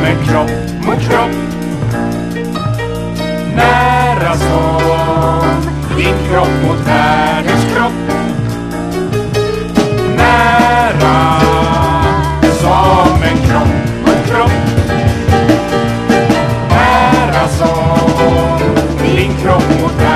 en kropp mot kropp. Nära som din kropp mot världens kropp. Nära som en kropp mot kropp. Nära som din kropp mot